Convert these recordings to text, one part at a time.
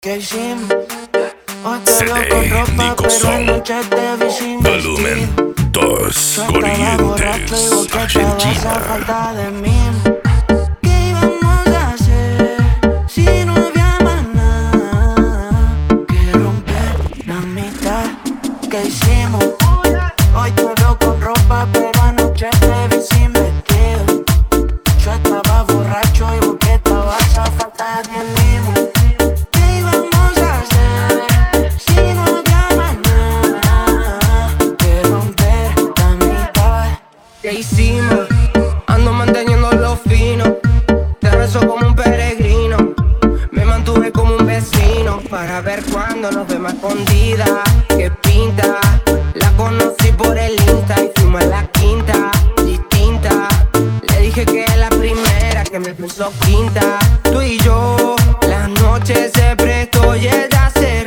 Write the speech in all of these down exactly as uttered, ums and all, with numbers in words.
¿Qué hicimos? Hoy te C veo D con ropa, pero Nicholson. anoche te vi sin Volumen vestir. dos. Yo estaba borracho y vos Corrientes, que estabas a Argentina. falta de mí. ¿Qué íbamos a hacer si no había más nada que romper la mitad? ¿Qué hicimos? Hoy te veo con ropa, pero anoche te vi sin vestido. Yo estaba borracho y vos que estabas a falta de mí. ¿Qué íbamos a hacer si no había más nada que romper la mitad? ¿Qué hicimos? Ando manteniendo fino. Te rezo como un peregrino. Me mantuve como un vecino para ver cuando nos vemos escondida. ¿Qué pinta? La conocí por el Insta y fuimos a la quinta, distinta. Le dije que es la primera que me puso quinta. Tú y yo, la noche se prestó y ella se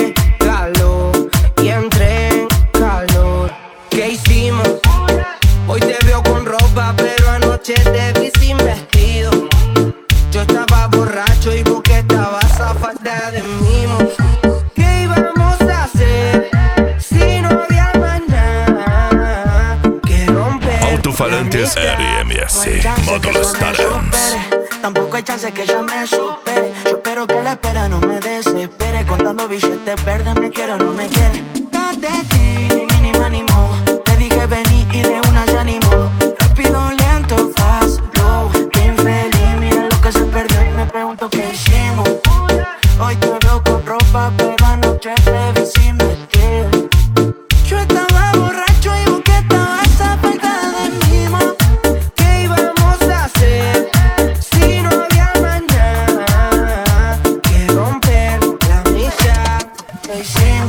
regaló y entré en calor. ¿Qué hicimos? Hoy te veo con ropa, pero anoche te vi sin vestido. Yo estaba borracho y vos que estabas a falta de mimos. ¿Qué íbamos a hacer si no había más nada que romper? Altofalantes R M S, módulos Tarans. Tampoco hay chance que ella me supere. Yo espero que la espera no me desespere. Contando billetes verdes, me quiero o no me quiere. De ti, ni más ni mo. Te dije vení y de una ya animó. Rápido, lento, fast, slow. Qué infeliz, mira lo que se perdió y me pregunto qué hicimos. Hoy te veo con ropa, pero anoche te vi sin vestir. Yo estaba borracho y vos que estabas a falta de mimo. ¿Qué íbamos a hacer si no había más nada que romper la mitad? ¿Qué hicimos?